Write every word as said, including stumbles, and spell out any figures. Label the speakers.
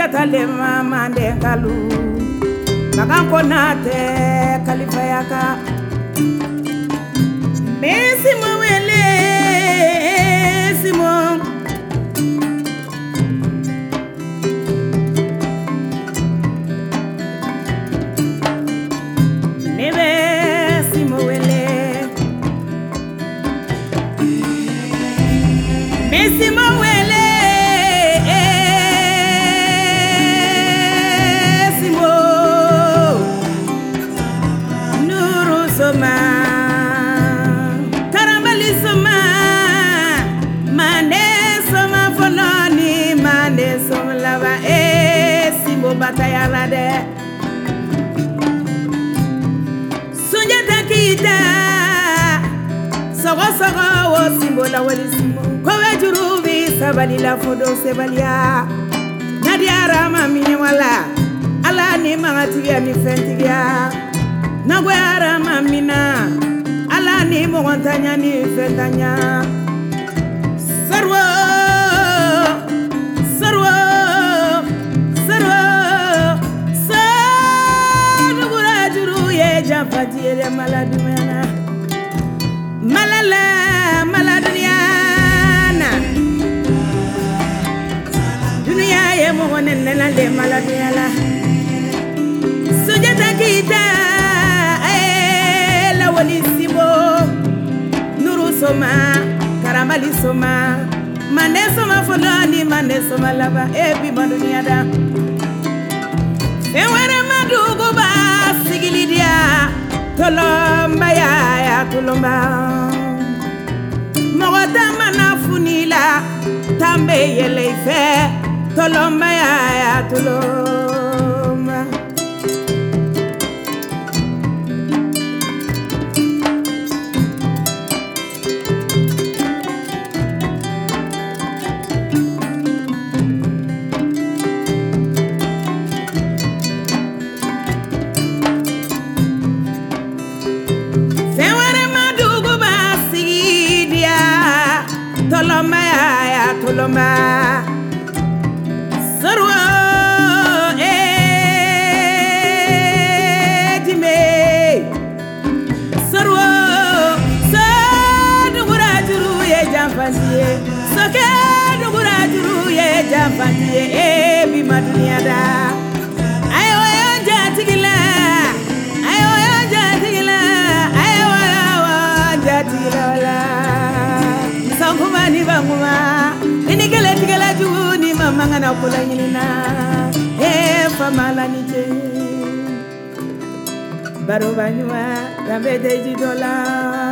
Speaker 1: Sunjata lema mande kalu Magan konate kalifayaka Messi mo wele Simon Nebe Simo wele Messi mo wele Simo Nuru soma Karambali soma Mane soma fononi Mane soma lava Eh Simo bataya rade Sunjata kita Sogo sogo wo Simbo la wali Simbo Kowe jurubi sabali la fodo sebalia Nadia rama mini wala Ala ni mangatigia ni fentigia Nagwe rama mina Ala ni mwantanya ni fentanya Sarwa Sarwa Sarwa Sarwa juru ye jafati ye maladu mena Malala maladuniana Dunia ye mohone nena le maladuniala Sunjata kita eh la wali Simbo Nuru soma Karamali soma Mane soma fonani mane soma lava ebi maduniada Ewere madugo ba sigilidia Tolomba ya ya tolomba Mogota manafunila Tambe yele ife Tolomba ya ya tolomba Toloma ya toloma Sarwa eh Jime Sarwa Sadugura juru ye jamfandiye Soke dugura juru ye jamfandiye eh bi maduniada Ayo yo jatigila Ayo yo jatigila Ayo yo jatigila wala Kumani banguma ini kele tigela juni mama ngana kula nyina eh famala nije baro banywa rambe deji dola